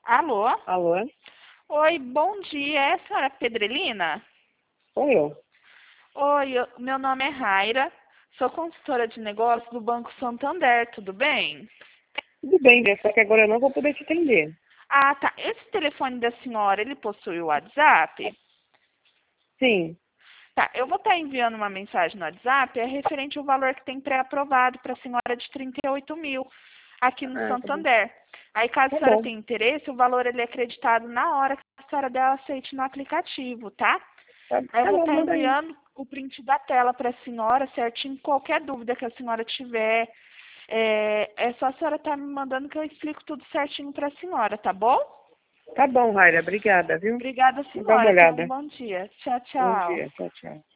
Alô? Alô? Oi, bom dia. É a senhora Pedrelina? Sou eu. Oi, meu nome é Raira. Sou consultora de negócios do Banco Santander, tudo bem? Tudo bem, né? Só que agora eu não vou poder te atender. Ah, tá. Esse telefone da senhora, ele possui o WhatsApp? Sim. Tá, eu vou estar enviando uma mensagem no WhatsApp, é referente ao valor que tem pré-aprovado para a senhora de 38 mil aqui no Ah, tá bom. Santander. Aí, caso a Tá senhora bom. tenha interesse, o valor ele é acreditado na hora que a senhora der o aceite no aplicativo, tá? Aí eu Tá vou bom, estar manda aí. enviando o print da tela para a senhora, certinho. Qualquer dúvida que a senhora tiver, é só a senhora estar me mandando que eu explico tudo certinho para a senhora, tá bom? Tá bom, Raira. Obrigada, viu? Obrigada, Vou dar uma senhora. Tenha um olhada. bom dia. Tchau, Bom tchau. dia. Tchau, tchau.